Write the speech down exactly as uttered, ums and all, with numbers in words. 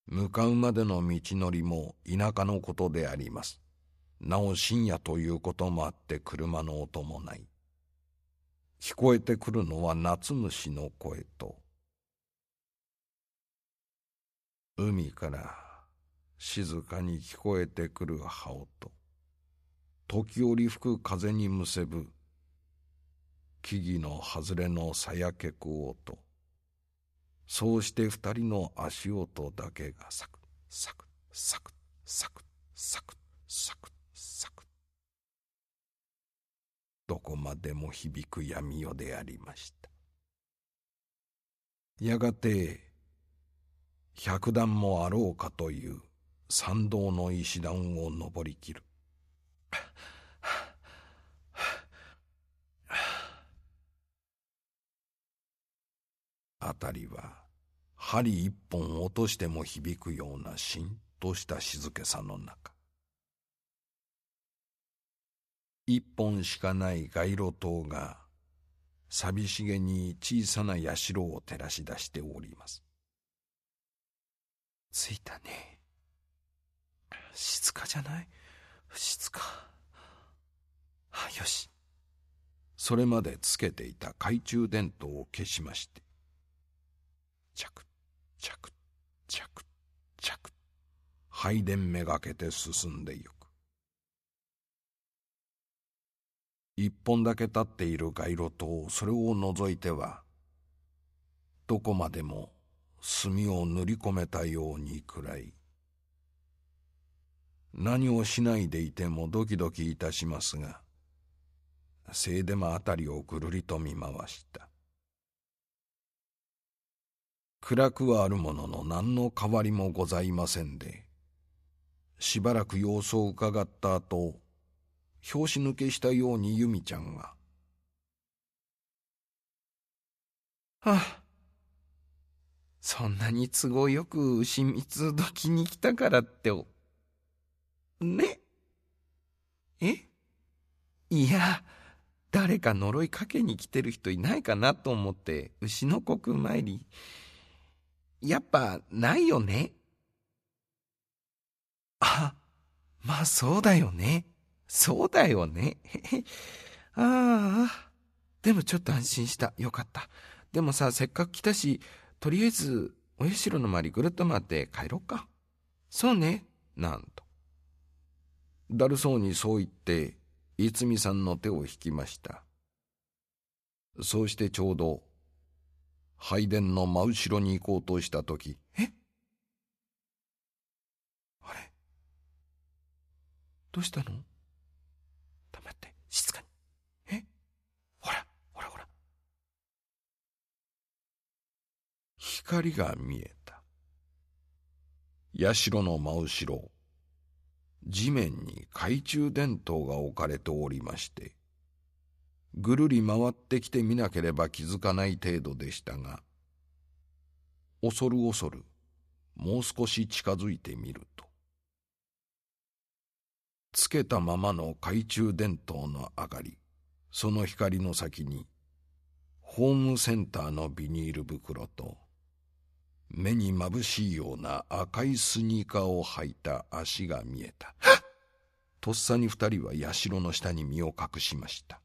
向かうまでの道のりも田舎のことであります。なお深夜ということもあって車の音もない。聞こえてくるのは夏虫の声と、海から静かに聞こえてくる羽音、時折吹く風にむせぶ木々の外れのさやけく音、そうして二人の足音だけがサクサクサクサクサクサクサク、どこまでも響く闇夜でありました。やがて百段もあろうかという参道の石段を登りきる。あたりは針一本落としても響くようなしんとした静けさの中、一本しかない街路灯が寂しげに小さな社を照らし出しております。着いたね。静かじゃない？静か。あ、よし。それまでつけていた懐中電灯を消しまして、チャクチャクチャクチャク、拝殿めがけて進んでゆく。一本だけ立っている街路灯、それを除いてはどこまでも墨を塗り込めたように暗い。何をしないでいてもドキドキいたしますが、せいでもあたりをぐるりと見回した。暗くはあるものの何の変わりもございませんで、しばらく様子を伺った後、拍子抜けしたように由美ちゃんが、はあ、そんなに都合よく牛蜜時に来たからってお、ね。え？いや、誰か呪いかけに来てる人いないかなと思って牛の国参り。やっぱないよね。あ、まあそうだよね。そうだよね。ああ、でもちょっと安心した。よかった。でもさ、せっかく来たし、とりあえずお社の周りぐるっと回って帰ろうか。そうね。なんと。だるそうにそう言って、いつみさんの手を引きました。そうしてちょうど、拝殿の真後ろに行こうとしたとき、え？あれ？どうしたの？黙って、静かに。え？ほら、ほらほら。光が見えた。社の真後ろ、地面に懐中電灯が置かれておりまして、ぐるり回ってきてみなければ気づかない程度でしたが、恐る恐るもう少し近づいてみると、つけたままの懐中電灯の明かり、その光の先にホームセンターのビニール袋と、目にまぶしいような赤いスニーカーを履いた足が見えた。とっさに二人は社の下に身を隠しました。